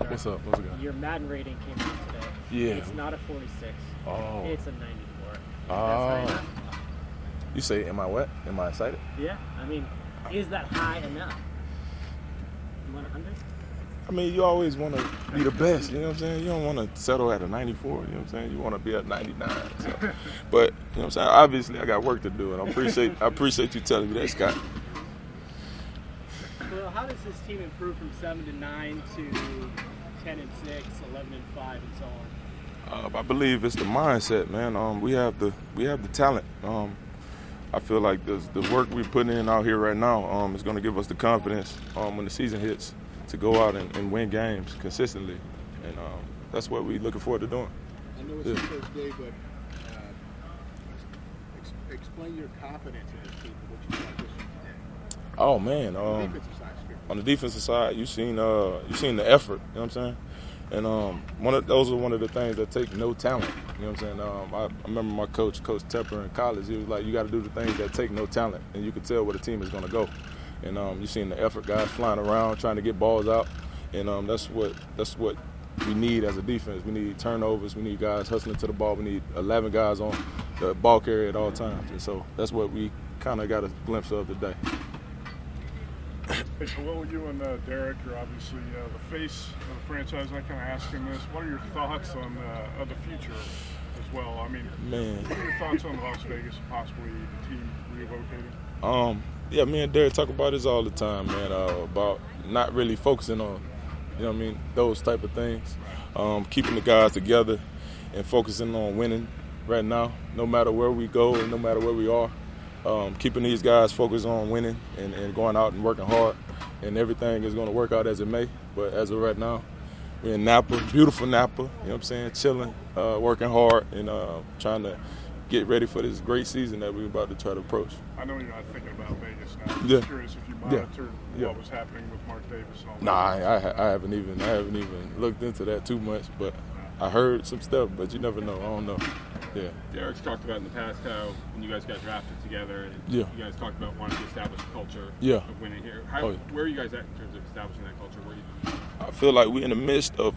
Star. What's up? What's good? Your Madden rating came out today. Yeah. It's not a 46. Oh. It's a 94. Oh. You say, am I what? Am I excited? Yeah. I mean, is that high enough? You want 100? I mean, you always want to be the best, you know what I'm saying? You don't want to settle at a 94, you know what I'm saying? You want to be at 99. So. But, you know what I'm saying? Obviously, I got work to do, and I appreciate you telling me that, Scott. Well, how does this team improve from 7-9 to 10-6, 11-5, and so on? I believe it's the mindset, man. We have the talent. I feel like the work we're putting in out here right now is going to give us the confidence when the season hits to go out and win games consistently, and that's what we're looking forward to doing. I know it's your first day, but explain your confidence in this team and what you got this today. Oh man, on the defensive side, you seen the effort. You know what I'm saying? And those are one of the things that take no talent. You know what I'm saying? I remember my coach, Coach Tepper in college. He was like, you got to do the things that take no talent, and you can tell where the team is going to go. And you seen the effort, guys flying around trying to get balls out, and that's what we need as a defense. We need turnovers. We need guys hustling to the ball. We need 11 guys on the ball carrier at all times. And so that's what we kind of got a glimpse of today. Hey, Khalil, you and Derek are obviously the face of the franchise. I kind of asking this. What are your thoughts on the future as well? I mean, what are your thoughts on Las Vegas and possibly the team relocating? Yeah, me and Derek talk about this all the time, man, about not really focusing on, you know what I mean, those type of things. Keeping the guys together and focusing on winning right now, no matter where we go and no matter where we are. Keeping these guys focused on winning and going out and working hard, and everything is going to work out as it may. But as of right now, we're in Napa, beautiful Napa, you know what I'm saying, chilling, working hard, and trying to get ready for this great season that we're about to try to approach. I know you're not thinking about Vegas now. I'm just curious if you monitored what was happening with Mark Davis and all that. Nah, I haven't even looked into that too much, but I heard some stuff, but you never know. I don't know. Yeah. Derek's talked about in the past how when you guys got drafted together, you guys talked about wanting to establish a culture of winning here. Where are you guys at in terms of establishing that culture? I feel like we're in the midst of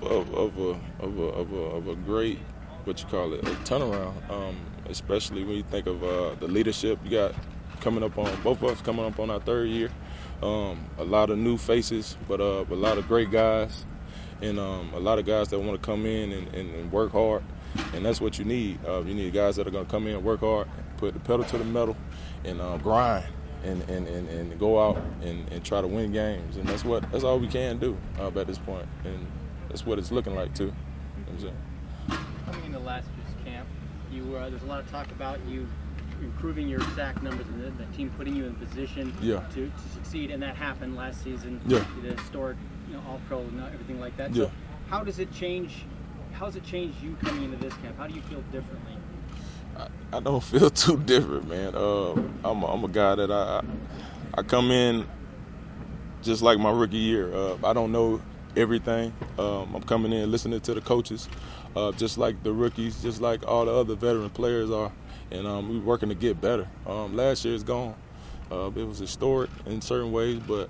a great, what you call it, a turnaround. Especially when you think of the leadership you got coming up on, both of us coming up on our third year. A lot of new faces, but a lot of great guys, and a lot of guys that want to come in and work hard. And that's what you need. You need guys that are going to come in, work hard, put the pedal to the metal, and grind, and go out and try to win games. And that's all we can do at this point. And that's what it's looking like too. You know what I'm saying? Coming into last year's camp, there's a lot of talk about you improving your sack numbers and the team putting you in position to succeed, and that happened last season. The historic, All-Pro and everything like that. So how does it change? How has it changed you coming into this camp? How do you feel differently? I don't feel too different, man. I'm a guy that I come in just like my rookie year. I don't know everything. I'm coming in listening to the coaches, just like the rookies, just like all the other veteran players are, and we're working to get better. Last year is gone. It was historic in certain ways, but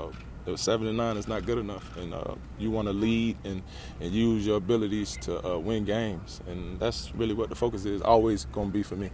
7-9 is not good enough, and you want to lead and use your abilities to win games, and that's really what the focus is always going to be for me.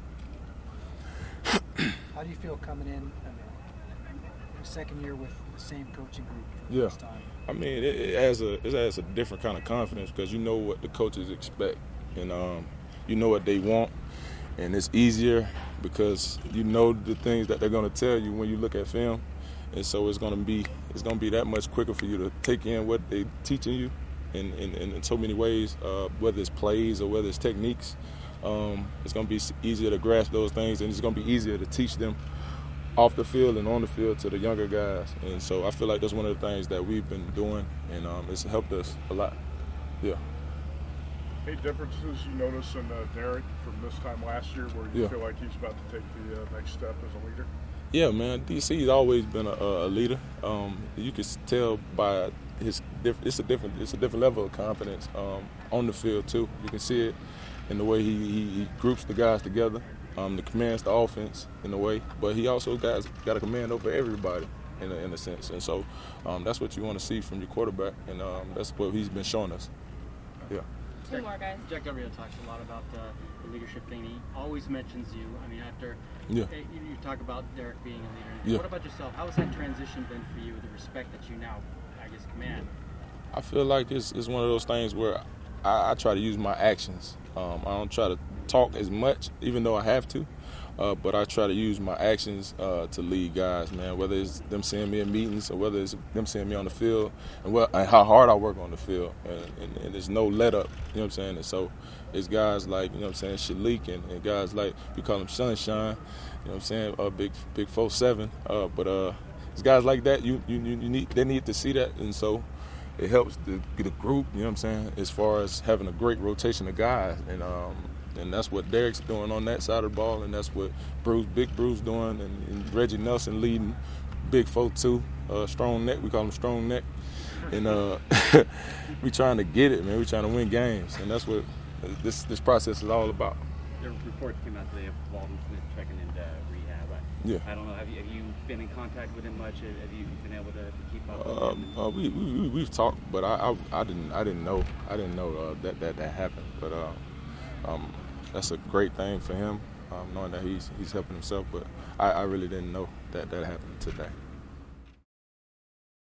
How do you feel coming in the second year with the same coaching group for the first time? I mean, it has a different kind of confidence because you know what the coaches expect, and you know what they want, and it's easier because you know the things that they're going to tell you when you look at film. And so it's going to be that much quicker for you to take in what they're teaching you in so many ways, whether it's plays or whether it's techniques. It's going to be easier to grasp those things, and it's going to be easier to teach them off the field and on the field to the younger guys. And so I feel like that's one of the things that we've been doing, and it's helped us a lot. Yeah. Any differences you notice in Derek from this time last year where you feel like he's about to take the next step as a leader? Yeah, man. DC's always been a leader. You can tell by it's a different level of confidence on the field too. You can see it in the way he groups the guys together, the commands the offense in a way. But he also got a command over everybody. in a sense. And so that's what you want to see from your quarterback, and that's what he's been showing us. Yeah. Two more guys. Jack Del Rio talks a lot about the leadership thing. He always mentions you. I mean, after you talk about Derek being a leader. Yeah. What about yourself? How has that transition been for you, the respect that you now, I guess, command? I feel like it's one of those things where I try to use my actions. I don't try to talk as much, even though I have to. But I try to use my actions to lead guys, man, whether it's them seeing me in meetings or whether it's them seeing me on the field and how hard I work on the field. And there's no let up, you know what I'm saying? And so it's guys like, you know what I'm saying, Shalik and guys like, we call him Sunshine, you know what I'm saying, big 4'7". But it's guys like that, they need to see that. And so it helps the group, you know what I'm saying, as far as having a great rotation of guys. And that's what Derek's doing on that side of the ball, and that's what Big Bruce doing, and Reggie Nelson leading Big 4-2, strong neck. We call him strong neck. And we trying to get it, man. We trying to win games, and that's what this process is all about. There were reports came out today of Walden Smith checking into rehab. I don't know. Have you been in contact with him much? Have you been able to keep up with him? We've talked, but I didn't know that happened. But that's a great thing for him, knowing that he's helping himself. But I really didn't know that happened today.